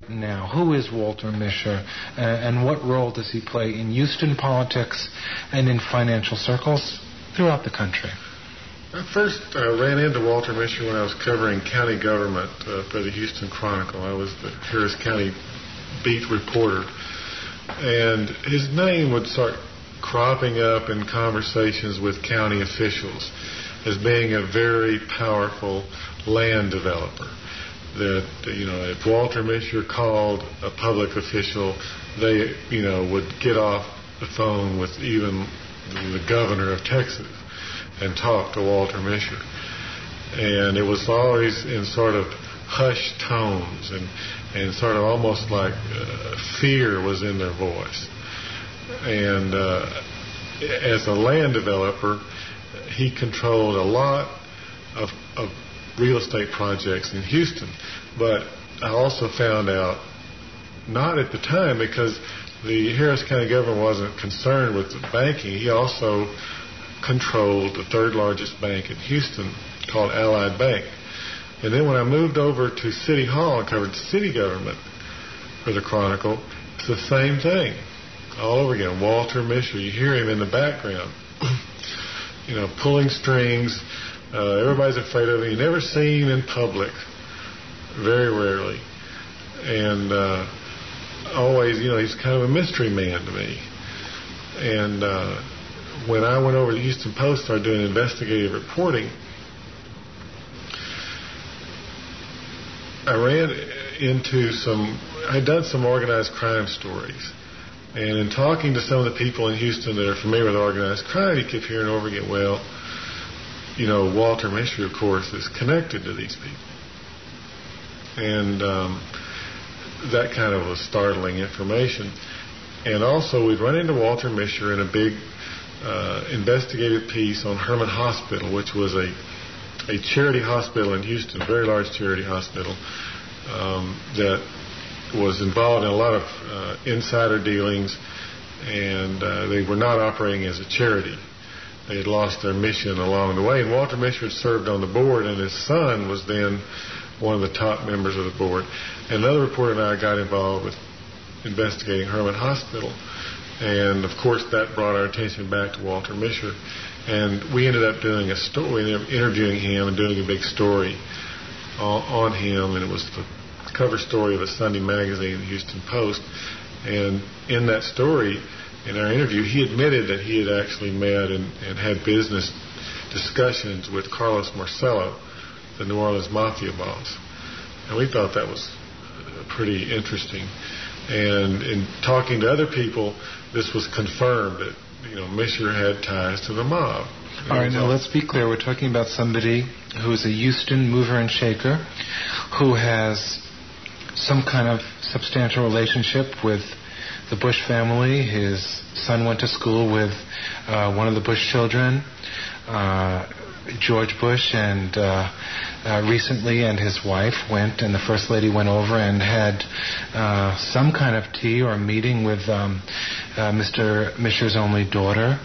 now? Who is Walter Mischer, and what role does he play in Houston politics and in financial circles throughout the country? I first ran into Walter Mischer when I was covering county government for the Houston Chronicle. I was the Harris County beat reporter. And his name would start cropping up in conversations with county officials as being a very powerful land developer. That, if Walter Mischer called a public official, they, would get off the phone with even the governor of Texas and talk to Walter Mischer. And it was always in sort of hushed tones and sort of almost like fear was in their voice. And as a land developer, he controlled a lot of real estate projects in Houston. But I also found out, not at the time, because the Harris County government wasn't concerned with the banking. He also controlled the third largest bank in Houston called Allied Bank. And then when I moved over to City Hall and covered city government for the Chronicle, it's the same thing all over again. Walter Mischer, you hear him in the background, pulling strings. Everybody's afraid of him. You never see him in public, very rarely. And always, he's kind of a mystery man to me. And when I went over to the Houston Post, started doing investigative reporting, I ran into I'd done some organized crime stories. And in talking to some of the people in Houston that are familiar with organized crime, you keep hearing over again, well, Walter Mischer, of course, is connected to these people. And that kind of was startling information. And also, we'd run into Walter Mischer in a big investigative piece on Hermann Hospital, which was a charity hospital in Houston, a very large charity hospital, that was involved in a lot of insider dealings, and they were not operating as a charity. They had lost their mission along the way. And Walter Mischer had served on the board, and his son was then one of the top members of the board. And another reporter and I got involved with investigating Hermann Hospital. And, of course, that brought our attention back to Walter Mischer. And we ended up doing a story, interviewing him and doing a big story on him. And it was the cover story of a Sunday magazine, the Houston Post. And in that story, in our interview, he admitted that he had actually met and had business discussions with Carlos Marcello, the New Orleans Mafia boss. And we thought that was pretty interesting. And in talking to other people, this was confirmed that, Mischer had ties to the mob. All right, now let's be clear. We're talking about somebody who's a Houston mover and shaker who has some kind of substantial relationship with the Bush family. His son went to school with one of the Bush children, George Bush, and recently, and his wife went, and the First Lady went over and had some kind of tea or meeting with Mr. Mischer's only daughter.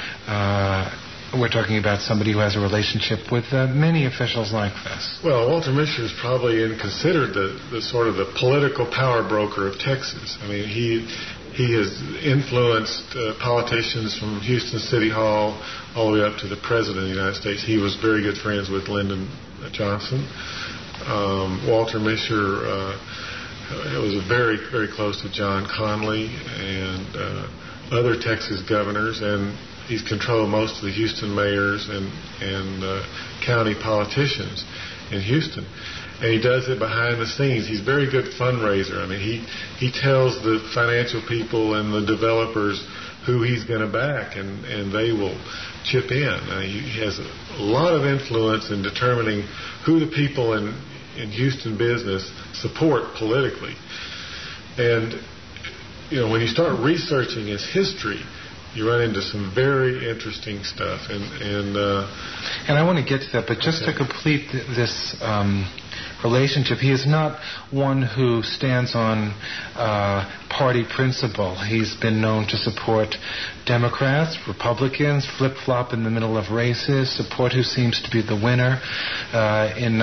We're talking about somebody who has a relationship with many officials like this. Well, Walter Mischer is probably considered the sort of the political power broker of Texas. I mean, he has influenced politicians from Houston City Hall all the way up to the President of the United States. He was very good friends with Lyndon Johnson. Walter Mischer was very, very close to John Conley and other Texas governors, and he's controlled most of the Houston mayors and county politicians in Houston. And he does it behind the scenes. He's a very good fundraiser. I mean, he tells the financial people and the developers who he's going to back, and they will chip in. He has a lot of influence in determining who the people in Houston business support politically. And, when you start researching his history, you run into some very interesting stuff. And I want to get to that, but just to complete this relationship. He is not one who stands on party principle. He's been known to support Democrats, Republicans, flip-flop in the middle of races, support who seems to be the winner. In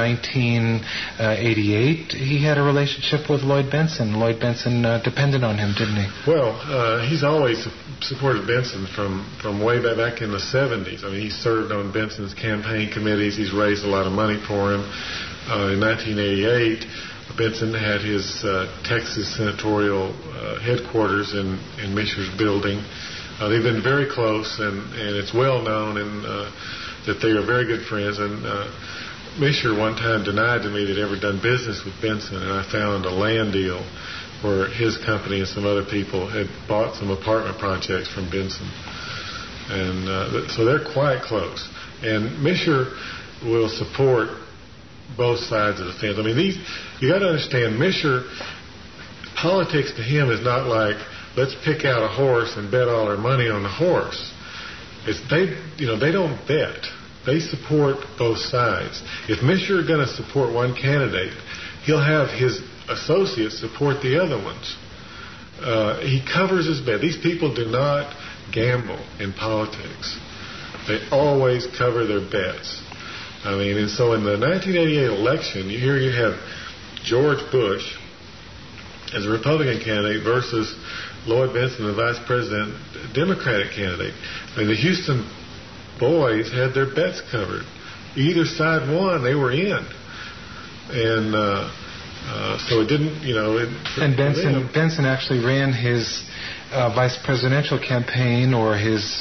1988, he had a relationship with Lloyd Bentsen. Lloyd Bentsen depended on him, didn't he? Well, he's always supported Bentsen from way back in the 70s. I mean, he served on Bentsen's campaign committees. He's raised a lot of money for him. In 1988, Bentsen had his Texas senatorial headquarters in Mischer's building. They've been very close, and it's well known that they are very good friends. And Mischer one time denied to me that he'd ever done business with Bentsen, and I found a land deal where his company and some other people had bought some apartment projects from Bentsen. And so they're quite close. And Mischer will support both sides of the fence. I mean, you got to understand, Mischer, politics to him is not like, let's pick out a horse and bet all our money on the horse. They don't bet. They support both sides. If Mischer is going to support one candidate, he'll have his associates support the other ones. He covers his bet. These people do not gamble in politics. They always cover their bets. I mean, and so in the 1988 election, you have George Bush as a Republican candidate versus Lloyd Bentsen, the vice president, Democratic candidate. I mean, the Houston boys had their bets covered. Either side won, they were in. And so it didn't, And Bentsen actually ran his vice presidential campaign or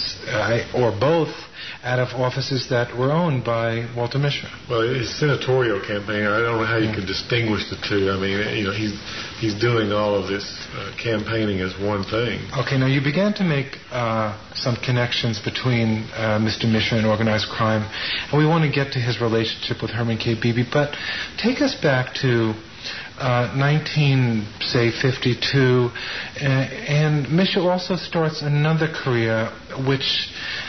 both out of offices that were owned by Walter Mischer. Well, his senatorial campaign, I don't know how you could distinguish the two. I mean, he's doing all of this campaigning as one thing. Okay, now you began to make some connections between Mr. Mischer and organized crime, and we want to get to his relationship with Herman K. Beebe, but take us back to 1952, and Mischer also starts another career which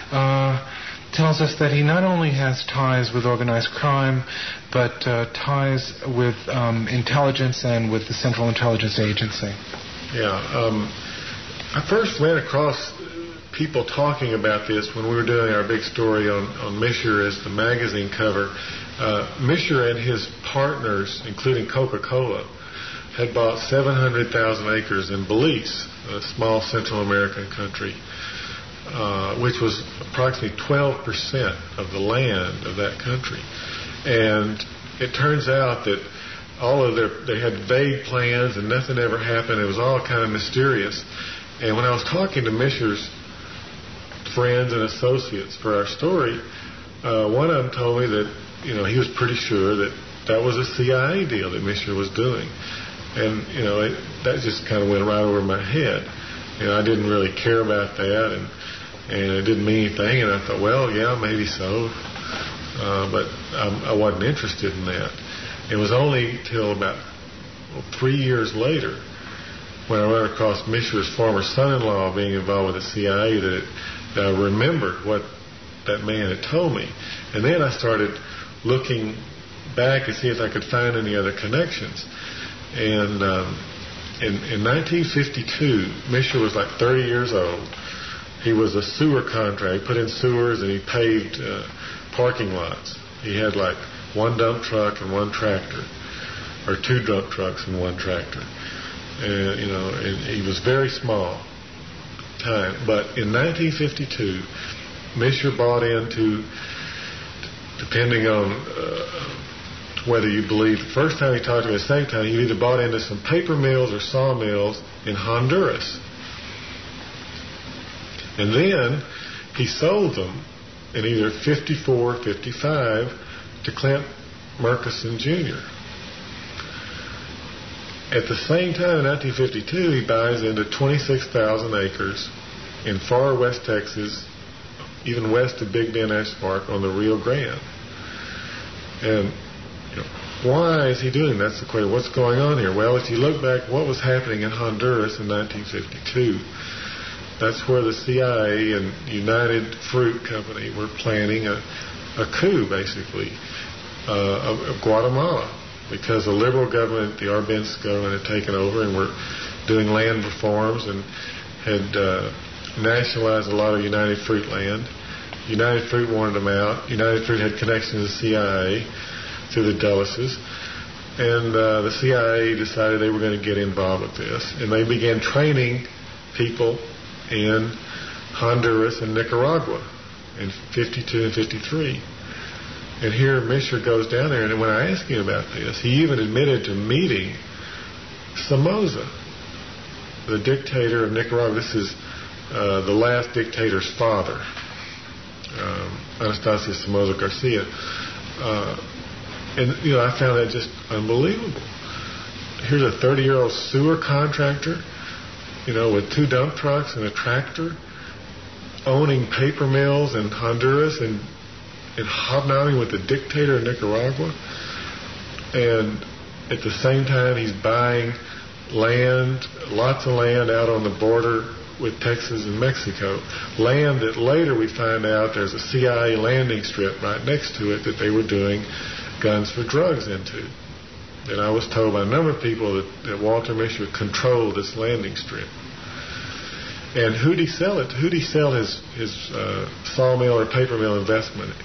tells us that he not only has ties with organized crime, but ties with intelligence and with the Central Intelligence Agency. Yeah. I first ran across people talking about this when we were doing our big story on Mischer as the magazine cover. Mischer and his partners, including Coca-Cola, had bought 700,000 acres in Belize, a small Central American country, which was approximately 12% of the land of that country. And it turns out that they had vague plans and nothing ever happened. It was all kind of mysterious. And when I was talking to Mischer's friends and associates for our story, one of them told me that he was pretty sure that was a CIA deal that Mischer was doing. And that just kind of went right over my head. I didn't really care about that, and it didn't mean anything. And I thought, well, yeah, maybe so, but I wasn't interested in that. It was only till about 3 years later, when I ran across Mischer's former son-in-law being involved with the CIA, that I remembered what that man had told me. And then I started looking back to see if I could find any other connections. And in 1952, Mischer was like 30 years old. He was a sewer contractor. He put in sewers and he paved parking lots. He had like one dump truck and one tractor, or two dump trucks and one tractor. And he was very small time. But in 1952, Mischer bought into, depending on whether you believe, the first time he talked to me, the second time, he either bought into some paper mills or sawmills in Honduras. And then he sold them in either 54 or 55 to Clint Murchison Jr. At the same time, in 1952, he buys into 26,000 acres in far west Texas, even west of Big Bend National Park on the Rio Grande. And why is he doing that? That's the question. What's going on here? Well, if you look back, what was happening in Honduras in 1952? That's where the CIA and United Fruit Company were planning a coup, basically, of Guatemala. because the liberal government, the Arbenz government, had taken over and were doing land reforms and had nationalized a lot of United Fruit land. United Fruit wanted them out. United Fruit had connections to the CIA through the Dulleses. And the CIA decided they were going to get involved with this. And they began training people in Honduras and Nicaragua in 52 and 53. And here Mischer goes down there, and when I asked him about this, he even admitted to meeting Somoza, the dictator of Nicaragua. This is the last dictator's father, Anastasio Somoza Garcia. And, I found that just unbelievable. Here's a 30-year-old sewer contractor, with 2 dump trucks and a tractor, owning paper mills in Honduras and hobnobbing with the dictator of Nicaragua. And at the same time, he's buying land, lots of land out on the border with Texas and Mexico. Land that later we find out there's a CIA landing strip right next to it that they were doing guns for drugs into. And I was told by a number of people that Walter Mischer controlled this landing strip. And who'd he sell it to? Who'd he sell his sawmill or paper mill investment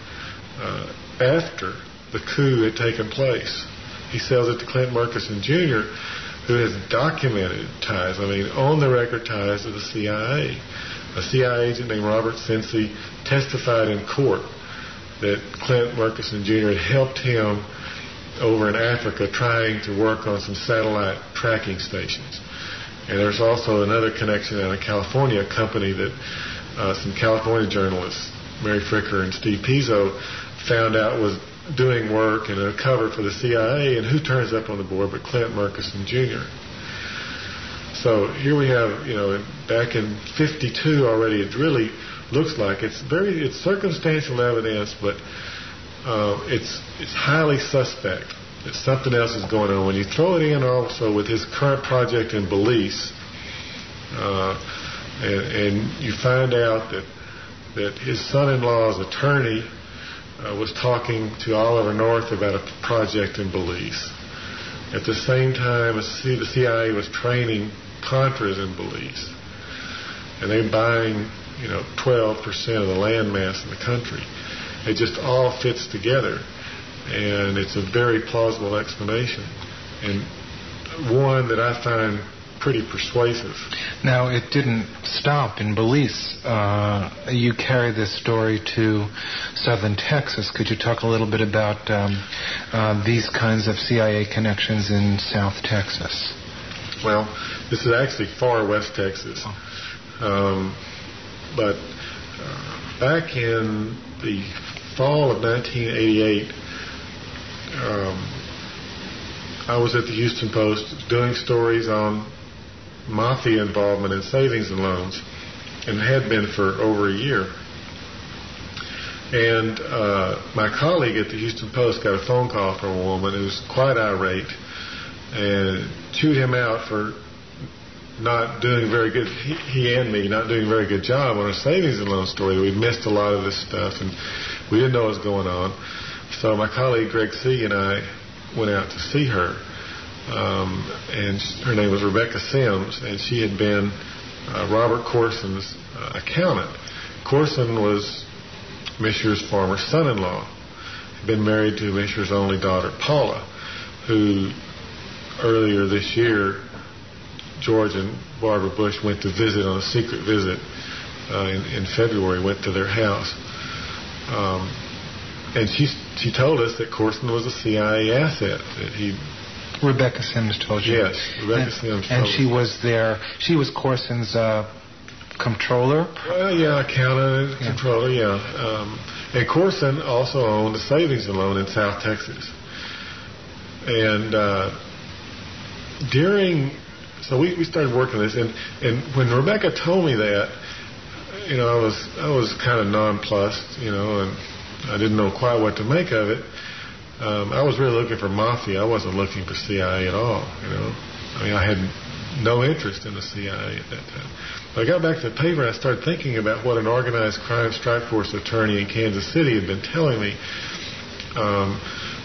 after the coup had taken place? He sells it to Clint Murchison Jr., who has documented ties, on the record ties to the CIA. A CIA agent named Robert Cincy testified in court that Clint Murchison Jr. had helped him over in Africa trying to work on some satellite tracking stations. And there's also another connection out of California, a company that some California journalists, Mary Fricker and Steve Pizzo, found out was doing work and a cover for the CIA, and who turns up on the board but Clint Murchison Jr. So here we have, back in 52 already, it really looks like it's circumstantial evidence, but it's highly suspect that something else is going on. When you throw it in also with his current project in Belize, and you find out that his son-in-law's attorney was talking to Oliver North about a project in Belize. At the same time, the CIA was training Contras in Belize, and they're buying 12% of the land mass in the country. It just all fits together, and it's a very plausible explanation, and one that I find pretty persuasive. Now, it didn't stop in Belize. You carry this story to southern Texas. Could you talk a little bit about these kinds of CIA connections in South Texas? Well, this is actually far west Texas. But back in the fall of 1988, I was at the Houston Post doing stories on mafia involvement in savings and loans, and had been for over a year. And my colleague at the Houston Post got a phone call from a woman who was quite irate and chewed him out for not doing very good, he and me, not doing a very good job on a savings and loan story. We'd missed a lot of this stuff, and we didn't know what was going on. So my colleague Greg C. and I went out to see her, and her name was Rebecca Sims, and she had been Robert Corson's accountant. Corson was Mischer's former son-in-law. He'd been married to Mischer's only daughter, Paula, who earlier this year, George and Barbara Bush went to visit on a secret visit in February, went to their house. And she told us that Corson was a CIA asset. That he. Rebecca Sims told you. Yes, Rebecca Sims. And she was there. She was Corson's comptroller. Accountant, controller. Yeah. And Corson also owned a savings and loan in South Texas. And so we started working on this, and when Rebecca told me that, I was kind of nonplussed, and I didn't know quite what to make of it. I was really looking for mafia. I wasn't looking for CIA at all, I had no interest in the CIA at that time. But I got back to the paper and I started thinking about what an organized crime strike force attorney in Kansas City had been telling me.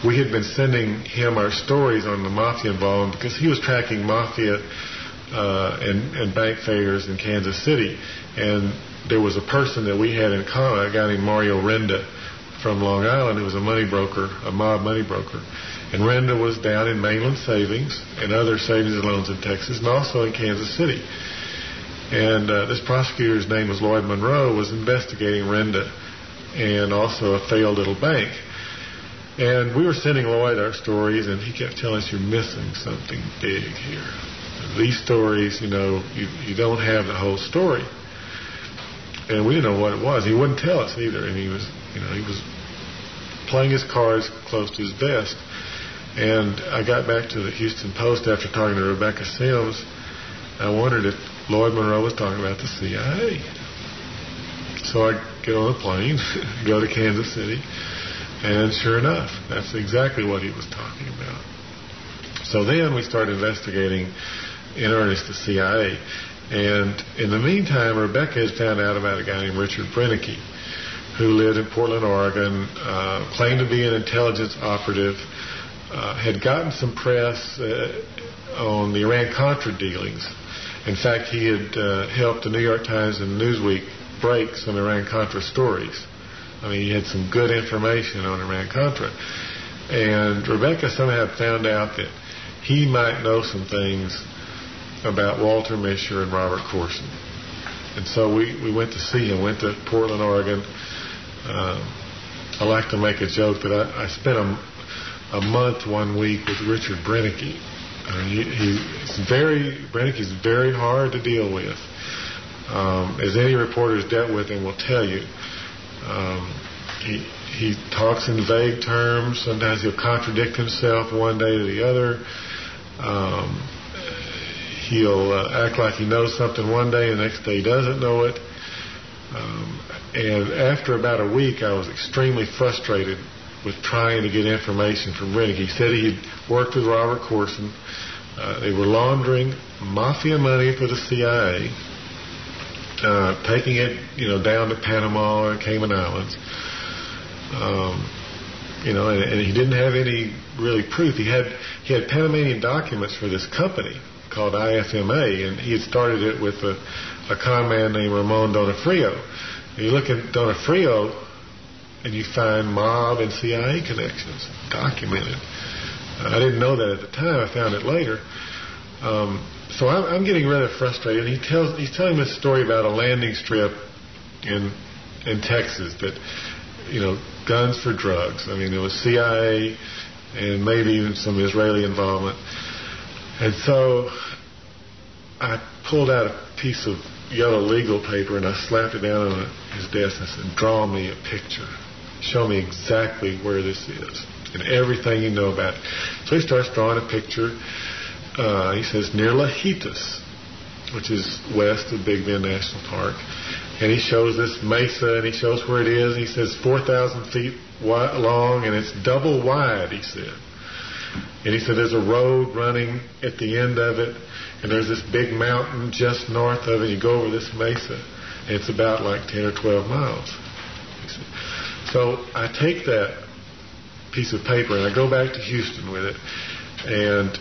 we had been sending him our stories on the mafia involvement because he was tracking mafia and bank failures in Kansas City. And there was a person that we had in common, a guy named Mario Renda from Long Island, who was a money broker, a mob money broker. And Renda was down in Mainland Savings and other savings and loans in Texas, and also in Kansas City. And this prosecutor's name was Lloyd Monroe, was investigating Renda and also a failed little bank. And we were sending Lloyd our stories, and he kept telling us, you're missing something big here. These stories, you don't have the whole story. And we didn't know what it was. He wouldn't tell us either. And he was playing his cards close to his vest. And I got back to the Houston Post after talking to Rebecca Sims. I wondered if Lloyd Monroe was talking about the CIA. So I get on a plane, go to Kansas City, and sure enough, that's exactly what he was talking about. So then we started investigating in earnest the CIA. And in the meantime, Rebecca had found out about a guy named Richard Brennicky, who lived in Portland, Oregon, claimed to be an intelligence operative, had gotten some press on the Iran-Contra dealings. In fact, he had helped the New York Times and Newsweek break some Iran-Contra stories. I mean, he had some good information on Iran-Contra. And Rebecca somehow found out that he might know some things about Walter Mischer and Robert Corson. And so we went to see him, went to Portland, Oregon. I like to make a joke that I spent a month 1 week with Richard Brennicky. Brennicky's very hard to deal with. As any reporter who's dealt with him will tell you. He talks in vague terms. Sometimes he'll contradict himself one day to the other. He'll act like he knows something one day and the next day he doesn't know it. And after about a week, I was extremely frustrated with trying to get information from Brennicky. He said he had worked with Robert Corson. They were laundering mafia money for the CIA, taking it, down to Panama or Cayman Islands. And he didn't have any really proof. He had Panamanian documents for this company called IFMA, and he had started it with a con man named Ramon Donofrio. And you look at Donofrio, and you find mob and CIA connections documented. I didn't know that at the time. I found it later. So I'm getting rather frustrated. He's telling me a story about a landing strip in Texas that, guns for drugs. I mean, it was CIA and maybe even some Israeli involvement. And so I pulled out a piece of yellow legal paper and I slapped it down on his desk and I said, draw me a picture. Show me exactly where this is and everything you know about it. So he starts drawing a picture. He says, near Lajitas, which is west of Big Bend National Park. And he shows this mesa and he shows where it is. He says 4,000 feet long and it's double wide, he said. And he said there's a road running at the end of it and there's this big mountain just north of it. You go over this mesa and it's about like 10 or 12 miles. He said. So I take that piece of paper and I go back to Houston with it, and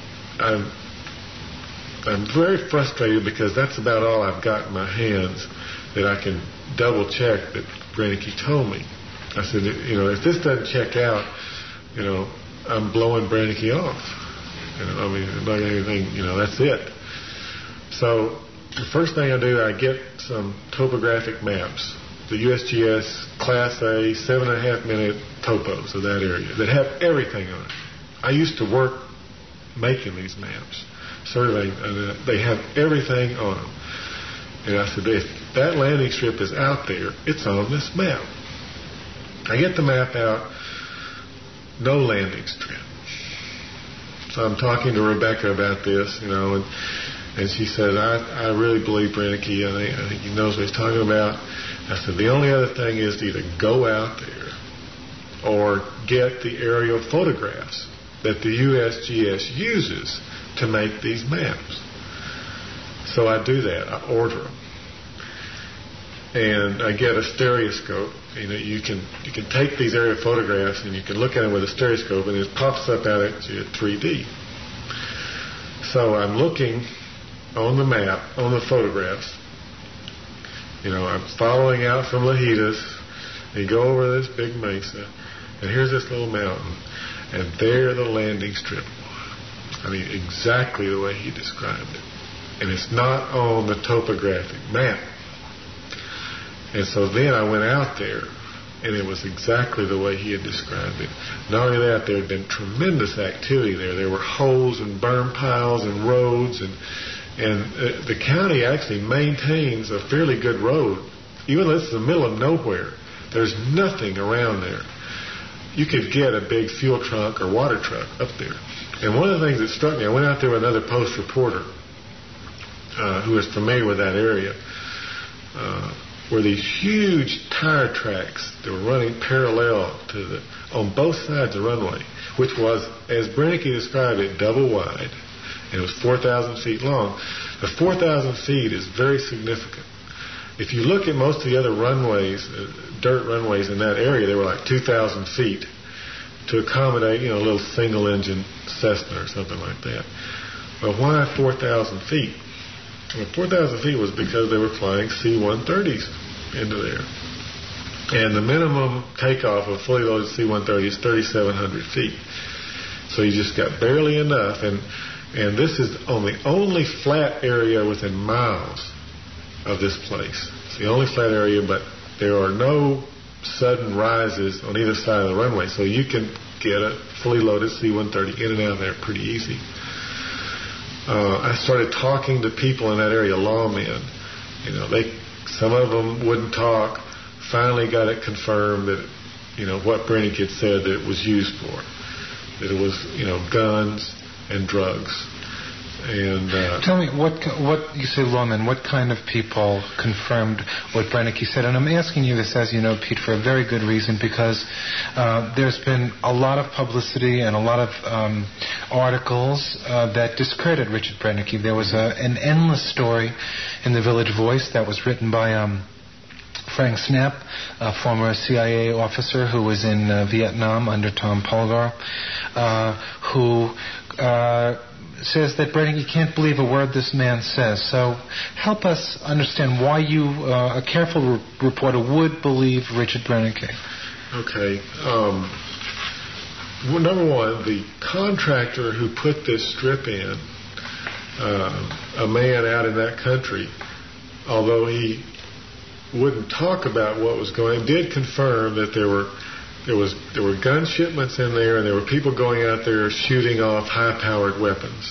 I'm very frustrated because that's about all I've got in my hands that I can double check that Brennicky told me. I said, if this doesn't check out, I'm blowing Brennicky off. I'm not anything, that's it. So the first thing I do, I get some topographic maps, the USGS Class A 7.5 minute topos of that area that have everything on it. I used to work making these maps, surveying, and they have everything on them. And I said, if that landing strip is out there, it's on this map. I get the map out, no landing strip. So I'm talking to Rebecca about this, and she said, I really believe Brennicky. I think he knows what he's talking about. I said, the only other thing is to either go out there or get the aerial photographs that the USGS uses to make these maps. So I do that. I order them. and I get a stereoscope. You can take these aerial photographs and you can look at them with a stereoscope, and it pops up out at you at 3D. So I'm looking on the map, on the photographs. I'm following out from Lajitas, and you go over this big mesa, and here's this little mountain, and there the landing strip was. Exactly the way he described it. And it's not on the topographic map. And so then I went out there, and it was exactly the way he had described it. Not only that, there had been tremendous activity there. There were holes and burn piles and roads, and the county actually maintains a fairly good road. Even though it's in the middle of nowhere, there's nothing around there. You could get a big fuel truck or water truck up there. And one of the things that struck me, I went out there with another Post reporter who was familiar with that area, were these huge tire tracks that were running parallel on both sides of the runway, which was, as Brenneke described it, double wide, and it was 4,000 feet long. The 4,000 feet is very significant. If you look at most of the other runways, dirt runways in that area, they were like 2,000 feet to accommodate, a little single-engine Cessna or something like that. But why 4,000 feet? Well, 4,000 feet was because they were flying C-130s into there. And the minimum takeoff of fully loaded C-130 is 3,700 feet. So you just got barely enough. And this is on the only flat area within miles of this place. It's the only flat area, but there are no sudden rises on either side of the runway. So you can get a fully loaded C-130 in and out of there pretty easy. I started talking to people in that area, lawmen. Some of them wouldn't talk. Finally got it confirmed that, what Brenneke had said that it was used for. That it was, guns and drugs. And tell me, what you say, lawmen, what kind of people confirmed what Brenneke said? And I'm asking you this, as you know, Pete, for a very good reason, because there's been a lot of publicity and a lot of articles that discredit Richard Brenneke. There was an endless story in the Village Voice that was written by Frank Snapp, a former CIA officer who was in Vietnam under Tom Polgar, who says that Brenneke can't believe a word this man says. So help us understand why you, a careful reporter, would believe Richard Brenneke. Okay. Well, number one, the contractor who put this strip in, a man out in that country, although he wouldn't talk about what was going on, did confirm that there were gun shipments in there, and there were people going out there shooting off high-powered weapons.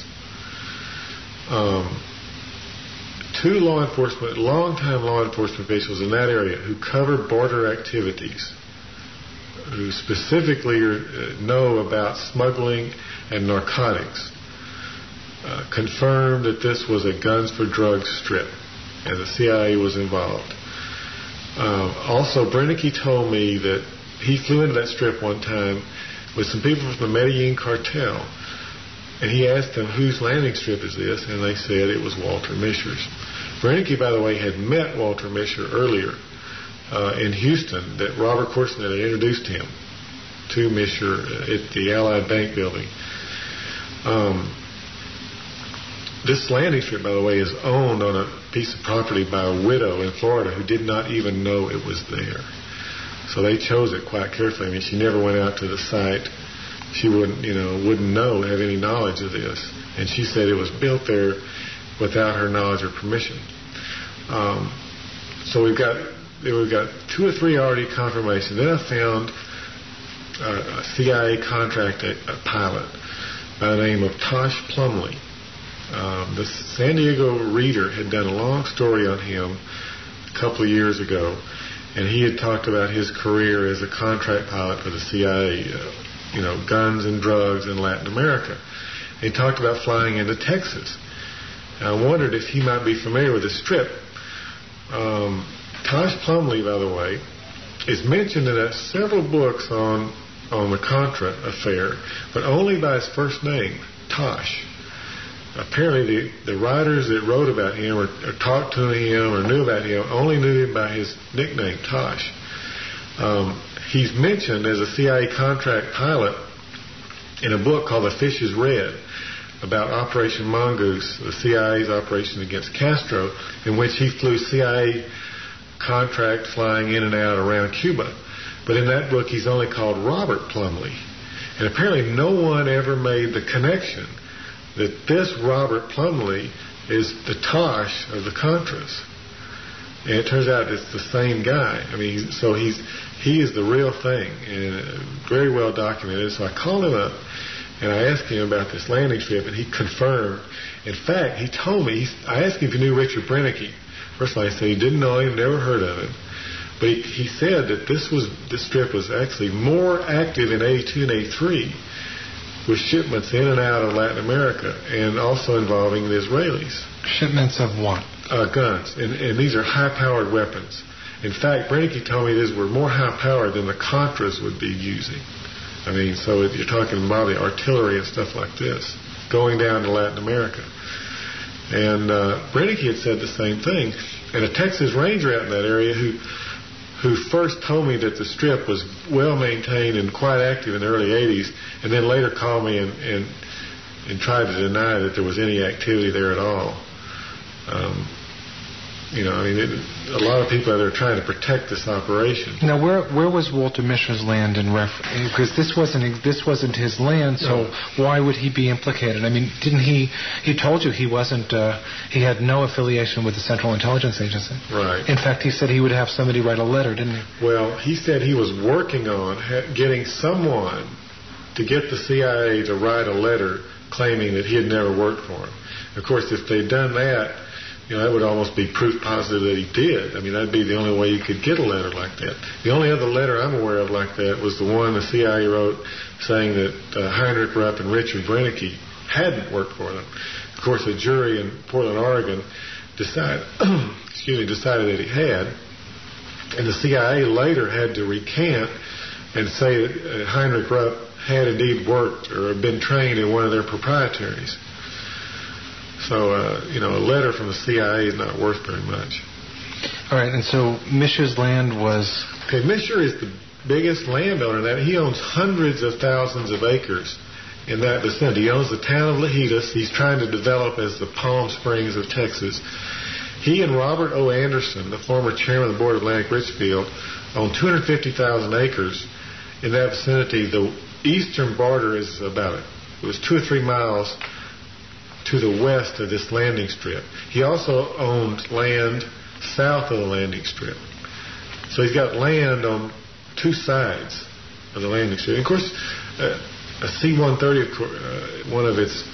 Two long-time law enforcement officials in that area who cover border activities, who specifically know about smuggling and narcotics, confirmed that this was a guns for drugs strip, and the CIA was involved. Also, Brenneke told me that he flew into that strip one time with some people from the Medellin cartel, and he asked them, whose landing strip is this? And they said it was Walter Mischer's. Brenneke, by the way, had met Walter Mischer earlier in Houston, that Robert Corson had introduced him to Mischer at the Allied Bank building. This landing strip, by the way, is owned on a piece of property by a widow in Florida who did not even know it was there. So they chose it quite carefully. I mean, she never went out to the site. She wouldn't know, have any knowledge of this. And she said it was built there without her knowledge or permission. So we've got 2 or 3 already confirmations. Then I found a CIA contractor, a pilot by the name of Tosh Plumley. The San Diego Reader had done a long story on him a couple of years ago, and he had talked about his career as a contract pilot for the CIA, guns and drugs in Latin America. He talked about flying into Texas. And I wondered if he might be familiar with the strip. Tosh Plumley, by the way, is mentioned in several books on the Contra affair, but only by his first name, Tosh. apparently the writers that wrote about him or talked to him or knew about him only knew him by his nickname, Tosh. He's mentioned as a CIA contract pilot in a book called The Fish is Red about Operation Mongoose, the CIA's operation against Castro, in which he flew CIA contract flying in and out around Cuba. But in that book, he's only called Robert Plumley. And apparently no one ever made the connection that this Robert Plumley is the Tosh of the Contras. And it turns out it's the same guy. I mean, so he is the real thing, and very well documented. So I called him up, and I asked him about this landing strip, and he confirmed. In fact, he told me, I asked him if he knew Richard Brennicky. First of all, he said he didn't know him, never heard of him. But he said that this strip was actually more active in 82 and 83 with shipments in and out of Latin America, and also involving the Israelis. Shipments of what? Guns. And these are high-powered weapons. In fact, Brennicky told me these were more high-powered than the Contras would be using. I mean, so you're talking about the artillery and stuff like this, going down to Latin America. And Brennicky had said the same thing. And a Texas Ranger out in that area who first told me that the strip was well maintained and quite active in the early 80s, and then later called me and tried to deny that there was any activity there at all. A lot of people out there are trying to protect this operation. Now, where was Walter Mischer's land because this wasn't his land, so why would he be implicated? I mean, didn't he told you he wasn't, he had no affiliation with the Central Intelligence Agency. Right. In fact, he said he would have somebody write a letter, didn't he? Well, he said he was working on getting someone to get the CIA to write a letter claiming that he had never worked for him. Of course, if they'd done that, that would almost be proof positive that he did. I mean, that'd be the only way you could get a letter like that. The only other letter I'm aware of like that was the one the CIA wrote saying that Heinrich Rupp and Richard Brennicky hadn't worked for them. Of course, a jury in Portland, Oregon decided that he had, and the CIA later had to recant and say that Heinrich Rupp had indeed worked or been trained in one of their proprietaries. So, a letter from the CIA is not worth very much. All right, and so Mischer's land was... Okay, Mischer is the biggest landowner in that. He owns hundreds of thousands of acres in that vicinity. He owns the town of Lajitas. He's trying to develop as the Palm Springs of Texas. He and Robert O. Anderson, the former chairman of the board of Atlantic Richfield, own 250,000 acres in that vicinity. The eastern border is it was 2 or 3 miles to the west of this landing strip. He also owned land south of the landing strip. So he's got land on 2 sides of the landing strip. And of course, a C-130, one of its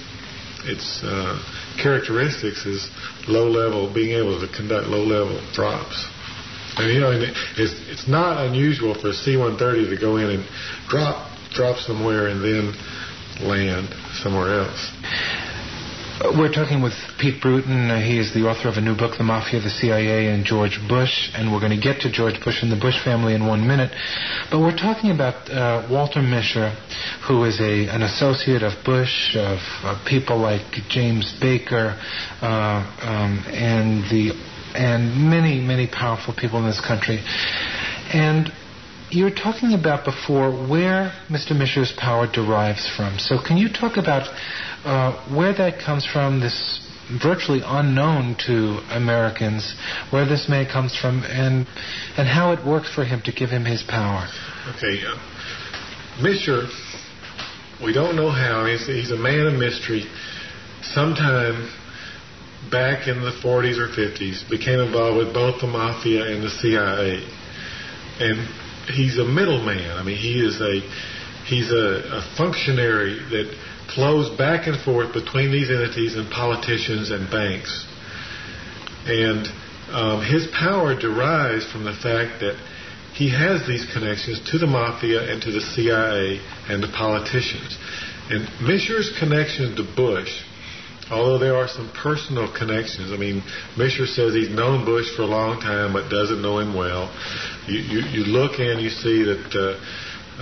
characteristics is being able to conduct low-level drops. And it's not unusual for a C-130 to go in and drop somewhere and then land somewhere else. We're talking with Pete Bruton. He is the author of a new book, The Mafia, the CIA, and George Bush. And we're going to get to George Bush and the Bush family in 1 minute. But we're talking about Walter Mischer, who is an associate of Bush, of people like James Baker, and many, many powerful people in this country. And you were talking about before where Mr. Mischer's power derives from. So can you talk about where that comes from, this virtually unknown to Americans, where this may comes from, and how it works for him to give him his power? Okay, Mischer, we don't know how. He's a man of mystery. Sometime back in the 40s or 50s, became involved with both the Mafia and the CIA. And he's a middleman. I mean, he's a functionary that flows back and forth between these entities and politicians and banks. And his power derives from the fact that he has these connections to the Mafia and to the CIA and the politicians. And Mischer's connections to Bush, although there are some personal connections. I mean, Mischer says he's known Bush for a long time but doesn't know him well. You look and you see that,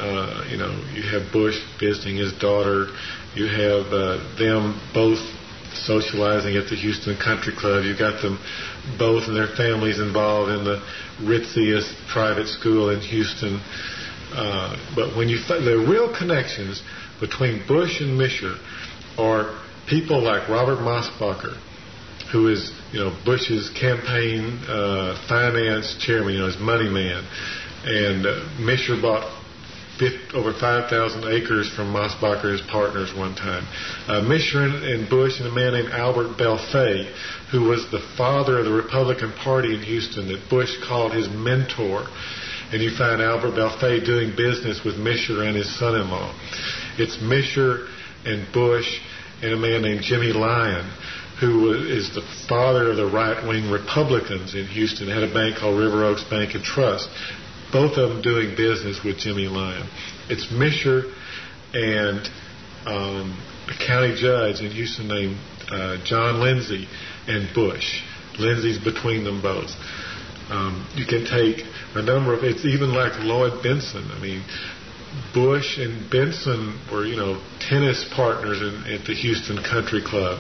you have Bush visiting his daughter. You have them both socializing at the Houston Country Club. You got them both and their families involved in the ritziest private school in Houston. But when the real connections between Bush and Mischer are people like Robert Mosbacher, who is, Bush's campaign finance chairman, his money man. And Mischer bought over 5,000 acres from Mosbacher, his partners, one time. Mischer and Bush and a man named Albert Belfay, who was the father of the Republican Party in Houston that Bush called his mentor. And you find Albert Belfay doing business with Mischer and his son-in-law. It's Mischer and Bush and a man named Jimmy Lyon, who is the father of the right-wing Republicans in Houston, had a bank called River Oaks Bank and Trust. Both of them doing business with Jimmy Lyon. It's Mischer and a county judge in Houston named John Lindsay and Bush. Lindsay's between them both. You can take a number of, it's even like Lloyd Benson. I mean, Bush and Benson were, tennis partners at the Houston Country Club.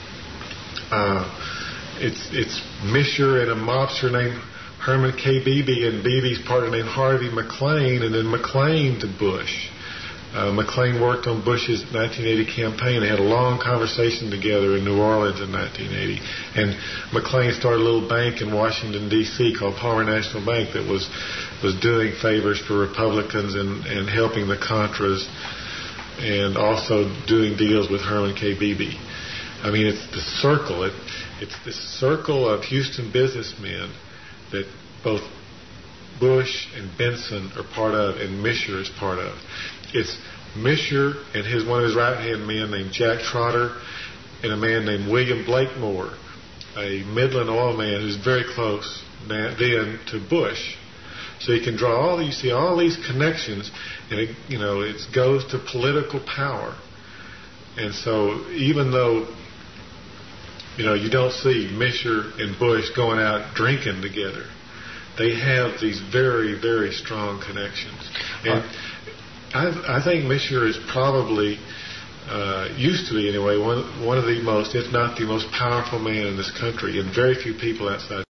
It's Mischer and a mobster named Herman K. Beebe and Beebe's partner named Harvey McLean, and then McLean to Bush. McLean worked on Bush's 1980 campaign. They had a long conversation together in New Orleans in 1980. And McLean started a little bank in Washington, D.C. called Palmer National Bank that was doing favors for Republicans and helping the Contras and also doing deals with Herman K. Beebe. I mean, it's the circle. It's this circle of Houston businessmen that both Bush and Benson are part of and Mischer is part of. It's Mischer and one of his right-hand men named Jack Trotter and a man named William Blakemore, a Midland oil man who's very close then to Bush. So you can draw you see all these connections, and it goes to political power. And so even though you don't see Mischer and Bush going out drinking together, they have these very, very strong connections. And I think Mischer is probably, used to be anyway, one of the most, if not the most powerful man in this country, and very few people outside